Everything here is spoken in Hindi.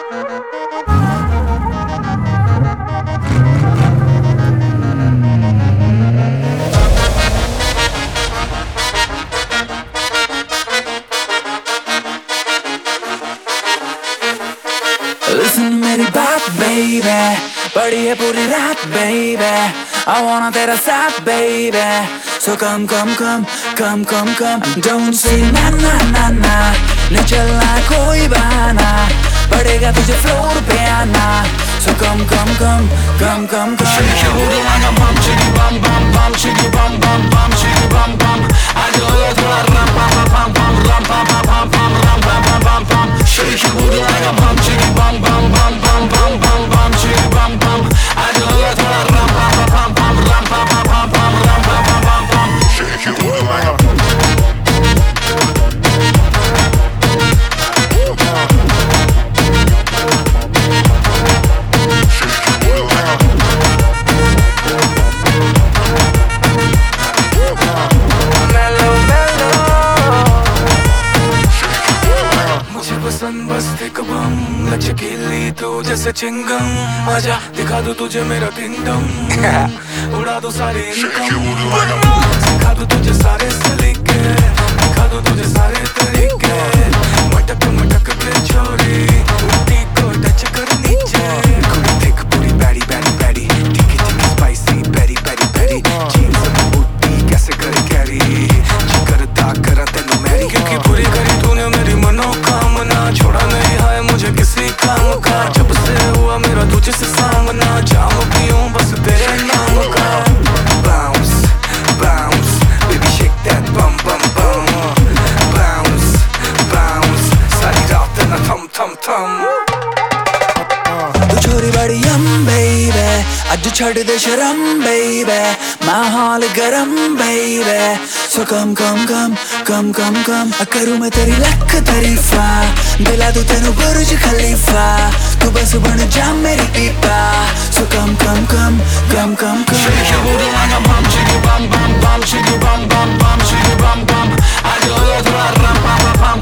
Listen मेरी बात baby, पड़ी है पूरी रात baby, I wanna तेरा साथ baby, so come come come come come come, don't say na na na na, नहीं चलना कोई बहाना, पड़ेगा तुझे फ्लोर पे आना, so come come come come come come. Shake your booty like a bum, chiggy bum bum bum, chiggy bum bum bum, chiggy bum bum. I do it for a ram pam pam pam ram pam pam pam ram pam pam pam pam. Shake your booty like a bum, chiggy bum bum bum bum bum bum bum, chiggy bum bum. I do it for a ram pam pam pam ram pam pam pam pam ram pam pam pam pam. Shake your booty like a बस एक बम लचकीली तू जैसे चिंगम, आजा दिखा दो तुझे मेरा किंगडम, उड़ा दो सारी इनकम, सिखा दो तुझे सारे सलीके, दिखा दो तुझे सारे तरीके, मटक मटक के छोरी उल्टी को टच कर नीचे, कुड़ी थिक पूरी बैडी बैडी बैडी, तीखी तीखी spicy peri peri peri, jeans में उल्टी कैसे करे कैरी, जी करता करा तेनू मैरी, क्योंकि पूरी करी तूने मेरी मनोकामना, छोड़ा नहीं है मुझे किसी काम का, जब से हुआ मेरा तुझसे सामना, जाम पीऊं बस तेरे नाम का. Bounce, bounce, baby shake that bum bum bum, bounce, bounce, सारी रात ना थम थम थम. तू छोरी बड़ी यम baby, आज छड़ दे शर्म baby, माहौल गरम baby, so come come come come come come, करूँ मैं तेरी लख तारीफा, दिला दूँ तेनू बुर्ज खलीफा, तू बस बन जा मेरी पीपा, so come come come come come come. Shake your booty like a bum, chiggy bum bum bum, chiggy bum bum bum, chiggy bum bum. I do it for a ram pam pam